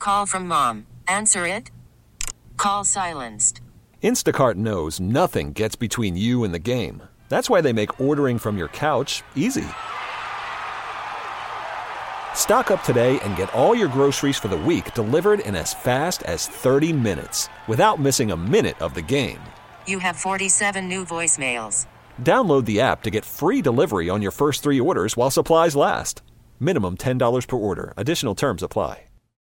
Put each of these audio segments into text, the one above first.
call from mom. Answer it. Call silenced. Instacart knows nothing gets between you and the game. That's why they make ordering from your couch easy. Stock up today and get all your groceries for the week delivered in as fast as 30 minutes without missing a minute of the game. You have 47 new voicemails. Download the app to get free delivery on your first 3 orders while supplies last. Minimum $10 per order. Additional terms apply.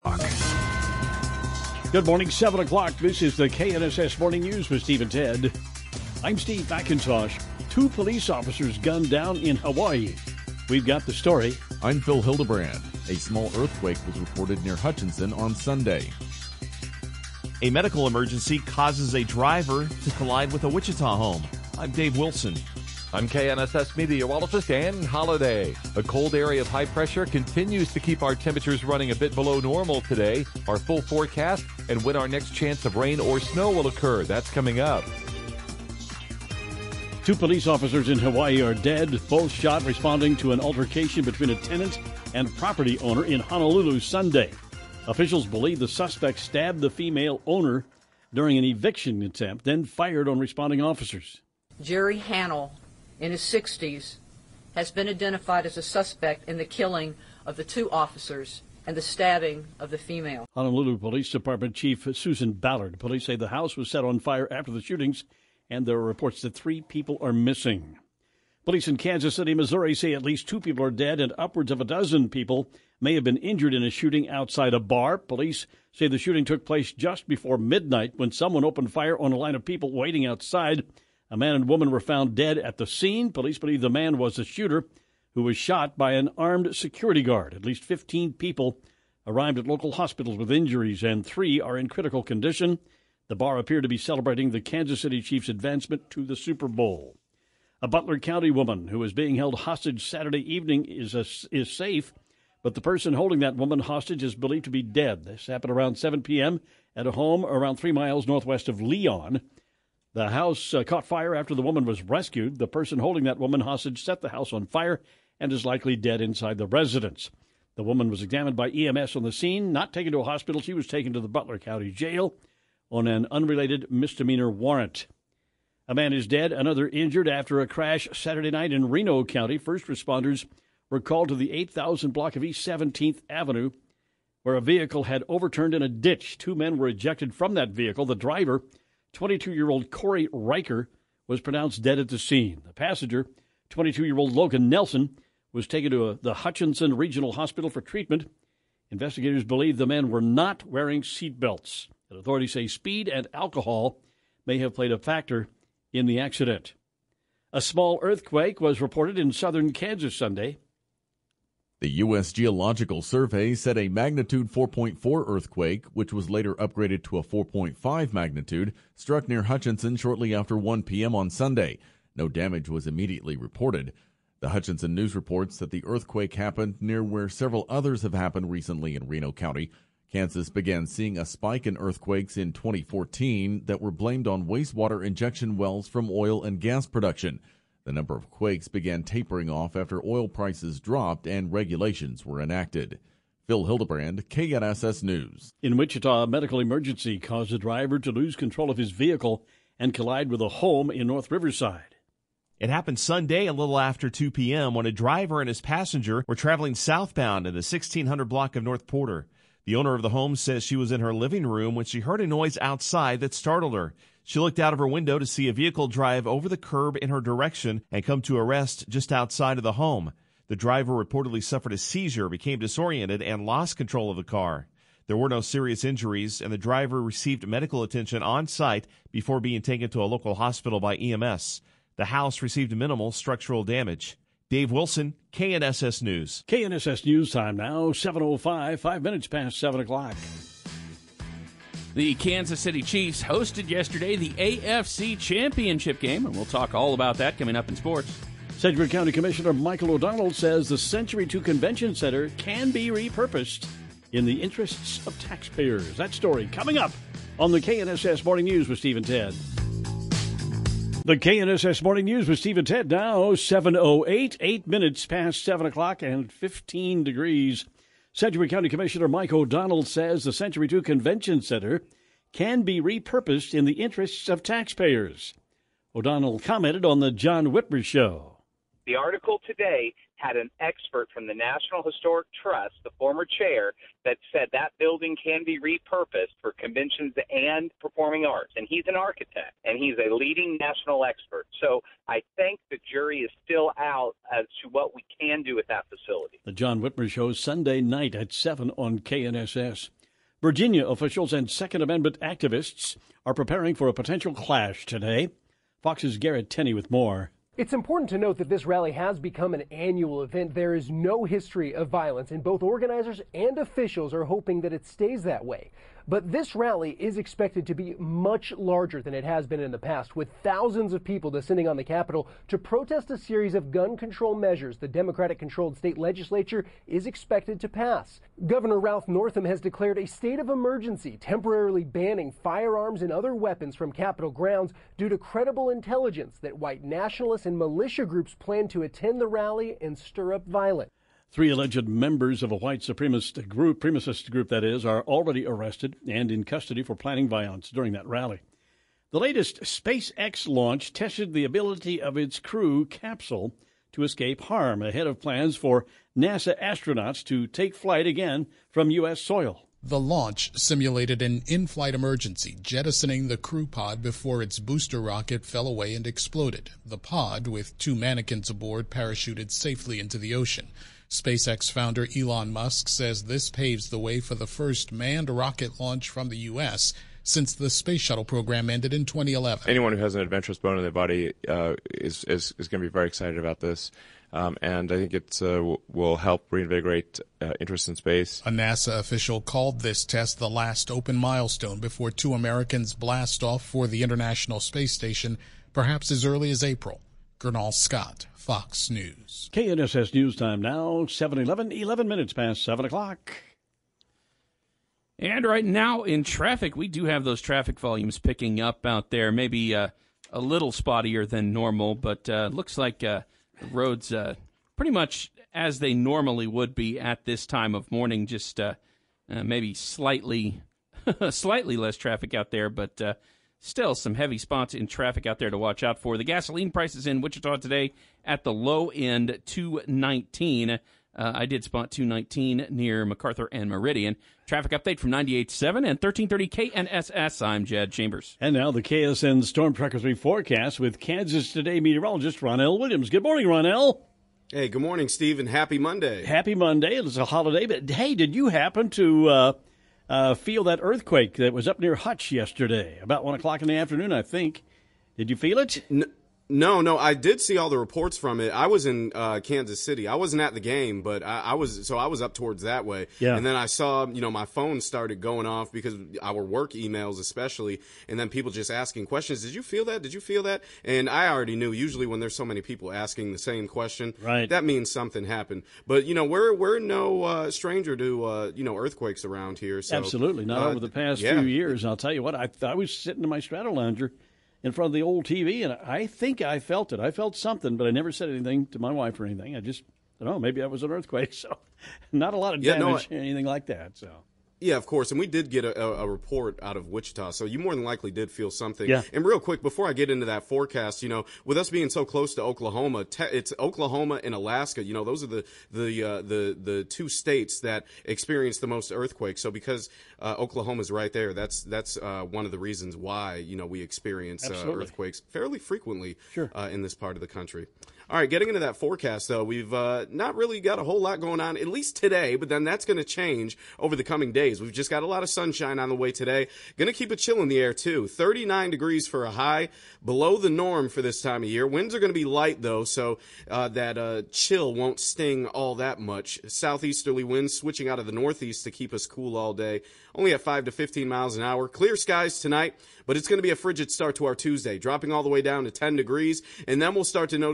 Good morning, 7 o'clock. This is the KNSS Morning News with Steve and Ted. I'm Steve McIntosh. 2 police officers gunned down in Hawaii. We've got the story. I'm Phil Hildebrand. A small earthquake was reported near Hutchinson on Sunday. A medical emergency causes a driver to collide with a Wichita home. I'm Dave Wilson. I'm KNSS meteorologist Ann Holliday. A cold area of high pressure continues to keep our temperatures running a bit below normal today. Our full forecast and when our next chance of rain or snow will occur, that's coming up. 2 police officers in Hawaii are dead, both shot responding to an altercation between a tenant and property owner in Honolulu Sunday. Officials believe the suspect stabbed the female owner during an eviction attempt, then fired on responding officers. Jerry Hannell, in his 60s, has been identified as a suspect in the killing of the 2 officers and the stabbing of the female. Honolulu Police Department Chief Susan Ballard. Police say the house was set on fire after the shootings, and there are reports that 3 people are missing. Police in Kansas City, Missouri say at least 2 people are dead and upwards of a dozen people may have been injured in a shooting outside a bar. Police say the shooting took place just before midnight when someone opened fire on a line of people waiting outside. A man and woman were found dead at the scene. Police believe the man was the shooter who was shot by an armed security guard. At least 15 people arrived at local hospitals with injuries, and 3 are in critical condition. The bar appeared to be celebrating the Kansas City Chiefs' advancement to the Super Bowl. A Butler County woman who is being held hostage Saturday evening is safe, but the person holding that woman hostage is believed to be dead. This happened around 7 p.m. at a home around 3 miles northwest of Leon. The house caught fire after the woman was rescued. The person holding that woman hostage set the house on fire and is likely dead inside the residence. The woman was examined by EMS on the scene, not taken to a hospital. She was taken to the Butler County Jail on an unrelated misdemeanor warrant. A man is dead, another injured after a crash Saturday night in Reno County. First responders were called to the 8,000 block of East 17th Avenue, where a vehicle had overturned in a ditch. 2 men were ejected from that vehicle. The driver, 22-year-old Corey Riker, was pronounced dead at the scene. The passenger, 22-year-old Logan Nelson, was taken to the Hutchinson Regional Hospital for treatment. Investigators believe the men were not wearing seat belts. And authorities say speed and alcohol may have played a factor in the accident. A small earthquake was reported in southern Kansas Sunday. The U.S. Geological Survey said a magnitude 4.4 earthquake, which was later upgraded to a 4.5 magnitude, struck near Hutchinson shortly after 1 p.m. on Sunday. No damage was immediately reported. The Hutchinson News reports that the earthquake happened near where several others have happened recently in Reno County. Kansas began seeing a spike in earthquakes in 2014 that were blamed on wastewater injection wells from oil and gas production. The number of quakes began tapering off after oil prices dropped and regulations were enacted. Phil Hildebrand, KNSS News. In Wichita, a medical emergency caused a driver to lose control of his vehicle and collide with a home in North Riverside. It happened Sunday a little after 2 p.m. when a driver and his passenger were traveling southbound in the 1600 block of North Porter. The owner of the home says she was in her living room when she heard a noise outside that startled her. She looked out of her window to see a vehicle drive over the curb in her direction and come to a rest just outside of the home. The driver reportedly suffered a seizure, became disoriented, and lost control of the car. There were no serious injuries, and the driver received medical attention on site before being taken to a local hospital by EMS. The house received minimal structural damage. Dave Wilson, KNSS News. KNSS News time now, 7:05, 5 minutes past 7 o'clock. The Kansas City Chiefs hosted yesterday the AFC Championship game, and we'll talk all about that coming up in sports. Sedgwick County Commissioner Michael O'Donnell says the Century 2 Convention Center can be repurposed in the interests of taxpayers. That story coming up on the KNSS Morning News with Steve and Ted. The KNSS Morning News with Steve and Ted now, 7:08, 8 minutes past 7 o'clock and 15 degrees. Sedgwick County Commissioner Mike O'Donnell says the Century 2 Convention Center can be repurposed in the interests of taxpayers. O'Donnell commented on the John Whitmer Show. The article today had an expert from the National Historic Trust, the former chair, that said that building can be repurposed for conventions and performing arts. And he's an architect, and he's a leading national expert. So I think the jury is still out as to what we can do with that facility. The John Whitmer Show, Sunday night at 7 on KNSS. Virginia officials and Second Amendment activists are preparing for a potential clash today. Fox's Garrett Tenney with more. It's important to note that this rally has become an annual event. There is no history of violence, and both organizers and officials are hoping that it stays that way. But this rally is expected to be much larger than it has been in the past, with thousands of people descending on the Capitol to protest a series of gun control measures the Democratic-controlled state legislature is expected to pass. Governor Ralph Northam has declared a state of emergency, temporarily banning firearms and other weapons from Capitol grounds due to credible intelligence that white nationalists and militia groups plan to attend the rally and stir up violence. 3 alleged members of a white supremacist group that is, are already arrested and in custody for planning violence during that rally. The latest SpaceX launch tested the ability of its crew capsule to escape harm ahead of plans for NASA astronauts to take flight again from U.S. soil. The launch simulated an in-flight emergency, jettisoning the crew pod before its booster rocket fell away and exploded. The pod, with 2 mannequins aboard, parachuted safely into the ocean. SpaceX founder Elon Musk says this paves the way for the first manned rocket launch from the U.S. since the space shuttle program ended in 2011. Anyone who has an adventurous bone in their body is going to be very excited about this. And I think it will help reinvigorate interest in space. A NASA official called this test the last open milestone before 2 Americans blast off for the International Space Station, perhaps as early as April. Gernal Scott, Fox News. KNSS News Time now, 7:11, 11 minutes past 7 o'clock. And right now in traffic, we do have those traffic volumes picking up out there. Maybe a little spottier than normal, but looks like the roads pretty much as they normally would be at this time of morning. Just maybe slightly less traffic out there, but still some heavy spots in traffic out there to watch out for. The gasoline prices in Wichita today at the low end, $2.19. I did spot $2.19 near MacArthur and Meridian. Traffic update from 98.7 and 1330 KNSS. I'm Jed Chambers. And now the KSN Storm Tracker 3 forecast with Kansas Today meteorologist Ronell Williams. Good morning, Ronell. Hey, good morning, Steve, and happy Monday. Happy Monday. It's a holiday, but hey, did you happen to feel that earthquake that was up near Hutch yesterday, about 1 o'clock in the afternoon, I think? Did you feel it? No, I did see all the reports from it. I was in Kansas City. I wasn't at the game, but I was up towards that way. Yeah. And then I saw, my phone started going off because our work emails especially, and then people just asking questions. Did you feel that? Did you feel that? And I already knew, usually when there's so many people asking the same question, right, that means something happened. But, we're no stranger to, earthquakes around here. So, absolutely. Not over the past few years. I'll tell you what, I was sitting in my Stratolounger in front of the old TV, and I think I felt it. I felt something, but I never said anything to my wife or anything. I just, I don't know, maybe that was an earthquake. So not a lot of damage, anything like that. So. Yeah, of course, and we did get a report out of Wichita, so you more than likely did feel something. Yeah. And real quick, before I get into that forecast, with us being so close to Oklahoma, it's Oklahoma and Alaska. Those are the 2 states that experience the most earthquakes. So because Oklahoma's right there, that's one of the reasons why we experience earthquakes fairly frequently in this part of the country. All right, getting into that forecast, though, we've not really got a whole lot going on, at least today, but then that's going to change over the coming days. We've just got a lot of sunshine on the way today. Going to keep a chill in the air, too. 39 degrees for a high, below the norm for this time of year. Winds are going to be light, though, so that chill won't sting all that much. Southeasterly winds switching out of the northeast to keep us cool all day. Only at 5 to 15 miles an hour. Clear skies tonight, but it's going to be a frigid start to our Tuesday, dropping all the way down to 10 degrees, and then we'll start to notice some change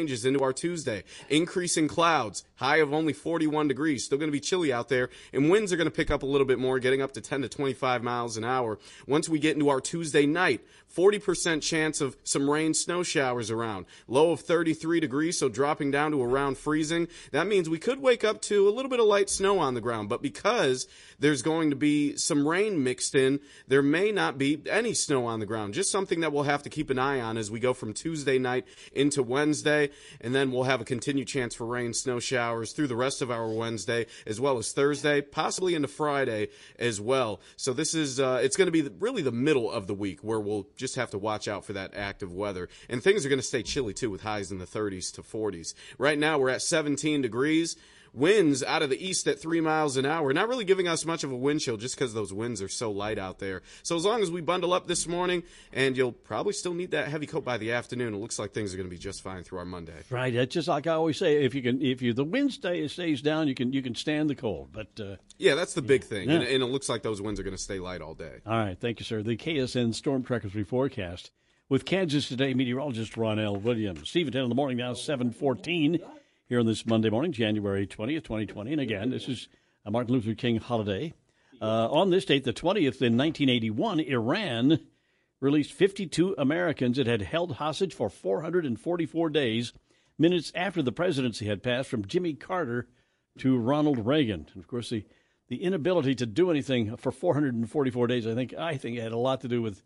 changes into our Tuesday. Increasing clouds, high of only 41 degrees. Still going to be chilly out there, and winds are going to pick up a little bit more, getting up to 10 to 25 miles an hour. Once we get into our Tuesday night, 40% chance of some rain, snow showers around. Low of 33 degrees, so dropping down to around freezing. That means we could wake up to a little bit of light snow on the ground, but because there's going to be some rain mixed in, there may not be any snow on the ground. Just something that we'll have to keep an eye on as we go from Tuesday night into Wednesday, and then we'll have a continued chance for rain, snow showers through the rest of our Wednesday, as well as Thursday, possibly into Friday as well. So this is, it's going to be really the middle of the week where we'll just have to watch out for that active weather. And things are going to stay chilly, too, with highs in the 30s to 40s. Right now, we're at 17 degrees. Winds out of the east at 3 miles an hour. Not really giving us much of a wind chill just because those winds are so light out there. So as long as we bundle up this morning, and you'll probably still need that heavy coat by the afternoon, it looks like things are going to be just fine through our Monday. Right. It's just like I always say, if the wind stays down, you can stand the cold. But yeah, that's the big thing. Yeah. And it looks like those winds are going to stay light all day. All right. Thank you, sir. The KSN Storm Trackers reforecast with Kansas Today meteorologist Ron L. Williams. Steve at 10 in the morning now, 7:14. Here on this Monday morning, January 20th, 2020. And again, this is a Martin Luther King holiday. On this date, the 20th, in 1981, Iran released 52 Americans it had held hostage for 444 days, minutes after the presidency had passed from Jimmy Carter to Ronald Reagan. And, of course, the inability to do anything for 444 days, I think it had a lot to do with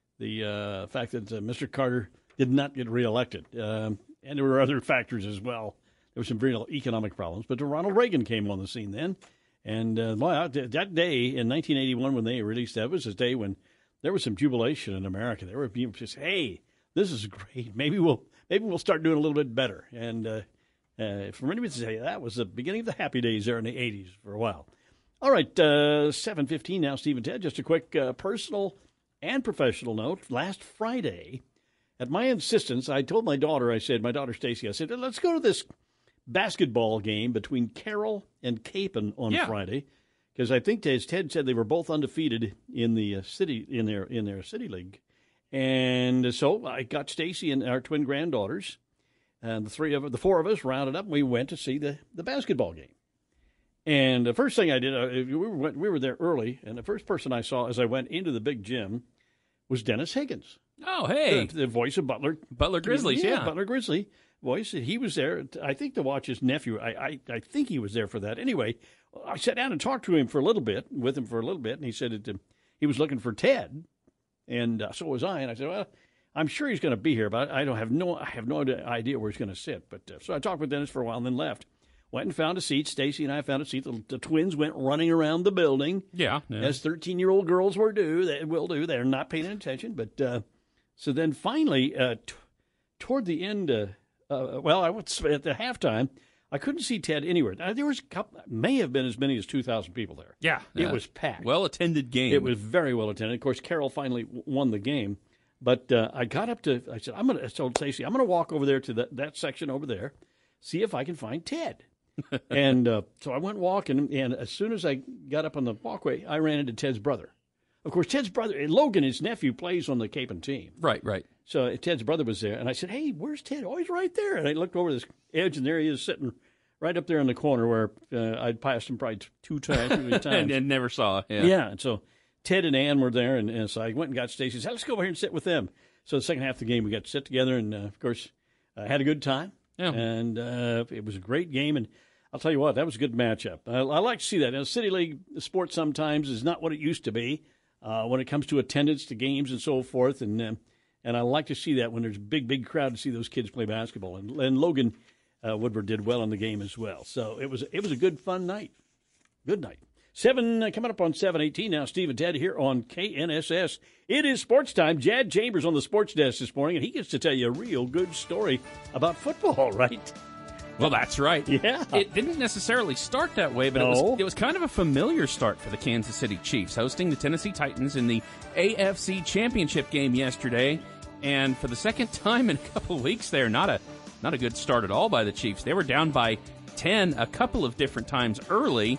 the fact that Mr. Carter did not get reelected. And there were other factors as well. There were some real economic problems, but Ronald Reagan came on the scene then. And that day in 1981 when they released that was a day when there was some jubilation in America. There were people just, hey, this is great. Maybe we'll start doing a little bit better. And for many people to say that was the beginning of the happy days there in the 80s for a while. All right, 7:15 now, Steve and Ted. Just a quick personal and professional note. Last Friday, at my insistence, I told my daughter, my daughter Stacy, I said, let's go to this basketball game between Carroll and Capon on Friday, because I think, as Ted said, they were both undefeated in the city in their city league, and so I got Stacy and our twin granddaughters, and the four of us rounded up, and we went to see the basketball game. And the first thing I did, we were there early, and the first person I saw as I went into the big gym was Dennis Higgins. Oh, hey, the voice of Butler Grizzlies, Butler Grizzly voice. He was there, I think, to watch his nephew. I think he was there for that. Anyway, I sat down and talked to him for a little bit, and he said that he was looking for Ted, and so was I. And I said, well, I'm sure he's going to be here, but I have no idea where he's going to sit. But so I talked with Dennis for a while and then left. Went and found a seat. Stacy and I found a seat. The twins went running around the building. Yeah. As 13-year-old girls will do. They're not paying attention. But so then finally, toward the end, I was at the halftime, I couldn't see Ted anywhere. There was may have been as many as 2,000 people there. Yeah. It was packed. Well-attended game. It was very well-attended. Of course, Carroll finally won the game. But I got up to, I told Stacy, I'm going to walk over there to that section over there, see if I can find Ted. And so I went walking, and as soon as I got up on the walkway, I ran into Ted's brother. Of course, Ted's brother, Logan, his nephew, plays on the Capon team. Right. So Ted's brother was there, and I said, hey, where's Ted? Oh, he's right there. And I looked over this edge, and there he is sitting right up there in the corner where I'd passed him probably two times. and never saw. Yeah, and so Ted and Ann were there, and so I went and got Stacy. Said, let's go over here and sit with them. So the second half of the game, we got to sit together, and, of course, had a good time. Yeah. And it was a great game, and I'll tell you what, that was a good matchup. I like to see that. Now, City League sports sometimes is not what it used to be when it comes to attendance to games and so forth, and I like to see that when there's a big crowd to see those kids play basketball. And Logan Woodward did well in the game as well. So it was a good, fun night. Good night. Coming up on 7:18 now, Steve and Ted here on KNSS. It is sports time. Jad Chambers on the sports desk this morning, and he gets to tell you a real good story about football, right? Well, that's right. Yeah. It didn't necessarily start that way, but it was kind of a familiar start for the Kansas City Chiefs, hosting the Tennessee Titans in the AFC Championship game yesterday. And for the second time in a couple of weeks there, not a good start at all by the Chiefs. They were down by 10 a couple of different times early,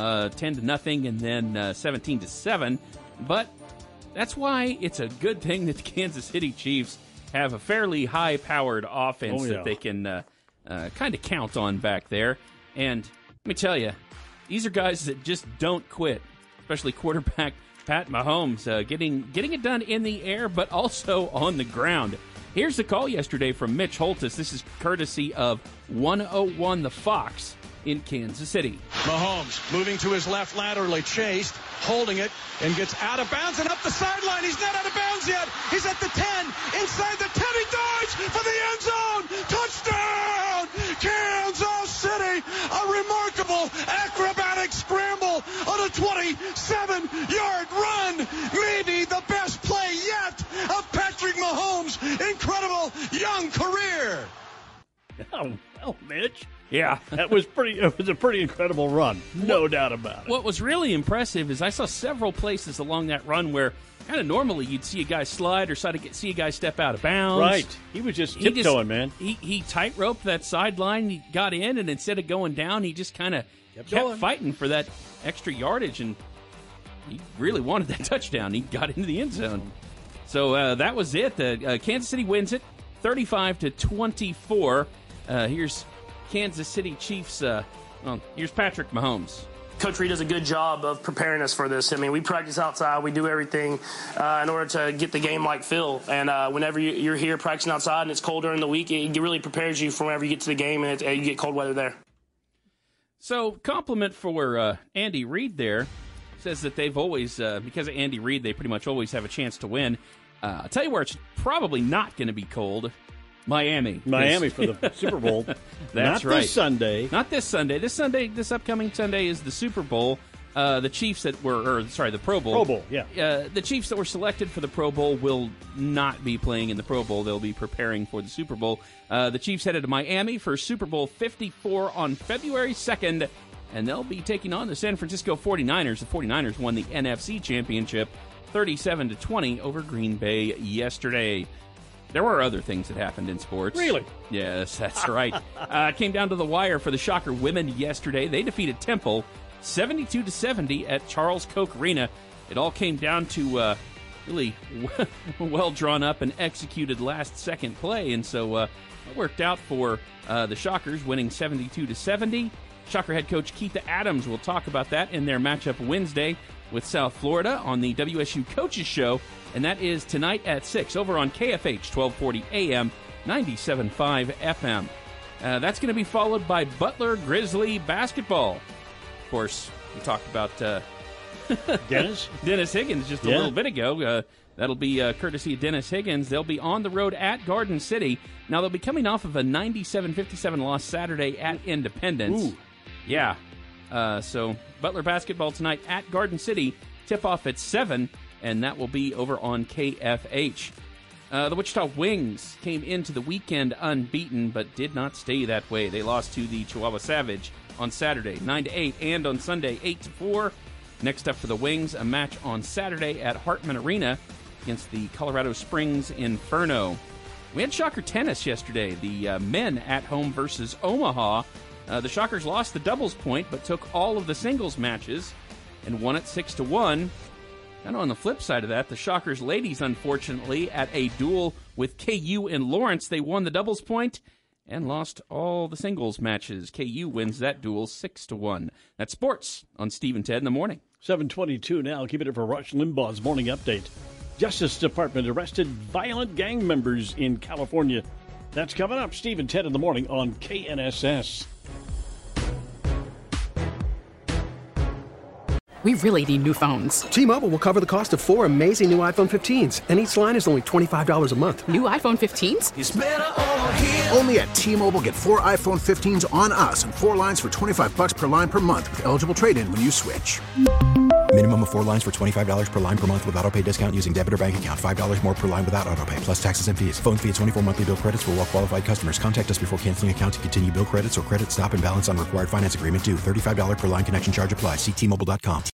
10-0 and then 17-7. But that's why it's a good thing that the Kansas City Chiefs have a fairly high-powered offense that they can kind of count on back there. And let me tell you, these are guys that just don't quit, especially quarterback Pat Mahomes, getting it done in the air, but also on the ground. Here's the call yesterday from Mitch Holtis. This is courtesy of 101 The Fox in Kansas City. Mahomes moving to his left laterally, chased, holding it, and gets out of bounds and up the sideline. He's not out of bounds yet. He's at the 10, inside the 10. He dives for the end zone. Touchdown, Kansas City. A remarkable acrobatic scramble on a 27-yard run. Maybe the best play yet of Patrick Mahomes' incredible young career. Oh, well, Mitch. Yeah. It was a pretty incredible run. No doubt about it. What was really impressive is I saw several places along that run where kind of normally you'd see a guy slide or see a guy step out of bounds. Right. He was just tiptoeing, man. He tight-roped that sideline. He got in, and instead of going down, he just kind of kept fighting for that extra yardage, and he really wanted that touchdown. He got into the end zone. So that was it. Kansas City wins it 35-24. Here's Kansas City Chiefs. Here's Patrick Mahomes. Coach Reid does a good job of preparing us for this. I mean, we practice outside. We do everything in order to get the game-like feel. And whenever you're here practicing outside and it's cold during the week, it really prepares you for whenever you get to the game and you get cold weather there. So, compliment for Andy Reid there. Says that they've always, because of Andy Reid, they pretty much always have a chance to win. I'll tell you where it's probably not going to be cold. Miami for the Super Bowl. That's not right. Not this Sunday. This upcoming Sunday is the Super Bowl. The Chiefs the Pro Bowl. Pro Bowl, yeah. The Chiefs that were selected for the Pro Bowl will not be playing in the Pro Bowl. They'll be preparing for the Super Bowl. The Chiefs headed to Miami for Super Bowl 54 on February 2nd, and they'll be taking on the San Francisco 49ers. The 49ers won the NFC Championship 37-20 over Green Bay yesterday. There were other things that happened in sports. Really? Yes, that's right. It came down to the wire for the Shocker women yesterday. They defeated Temple 72-70 at Charles Koch Arena. It all came down to really well drawn up and executed last-second play, and so it worked out for the Shockers, winning 72-70. Shocker head coach Keitha Adams will talk about that in their matchup Wednesday with South Florida on the WSU Coaches Show, and that is tonight at 6 over on KFH 1240 AM, 97.5 FM. That's going to be followed by Butler Grizzly basketball. Of course, we talked about Dennis Higgins just a little bit ago. That'll be courtesy of Dennis Higgins. They'll be on the road at Garden City. Now, they'll be coming off of a 97-57 loss Saturday at Independence. Ooh. Yeah. So Butler basketball tonight at Garden City. Tip-off at 7, and that will be over on KFH. The Wichita Wings came into the weekend unbeaten, but did not stay that way. They lost to the Chihuahua Savage on Saturday, 9-8, and on Sunday, 8-4. Next up for the Wings, a match on Saturday at Hartman Arena against the Colorado Springs Inferno. We had Shocker tennis yesterday. The men at home versus Omaha. The Shockers lost the doubles point, but took all of the singles matches and won it 6-1. And on the flip side of that, the Shockers ladies, unfortunately, at a duel with KU in Lawrence, they won the doubles point and lost all the singles matches. KU wins that duel 6-1. That's sports on Steve and Ted in the morning. 7:22 now. Keeping it for Rush Limbaugh's morning update. Justice Department arrested violent gang members in California. That's coming up. Steve and Ted in the morning on KNSS. We really need new phones. T-Mobile will cover the cost of 4 amazing new iPhone 15s, and each line is only $25 a month. New iPhone 15s? It's better over here. Only at T-Mobile, get 4 iPhone 15s on us and 4 lines for $25 per line per month with eligible trade-in when you switch. Minimum of 4 lines for $25 per line per month with autopay discount using debit or bank account. $5 more per line without autopay, plus taxes and fees. Phone fee at 24 monthly bill credits for well-qualified customers. Contact us before canceling account to continue bill credits or credit stop and balance on required finance agreement due. $35 per line connection charge applies. See T-Mobile.com.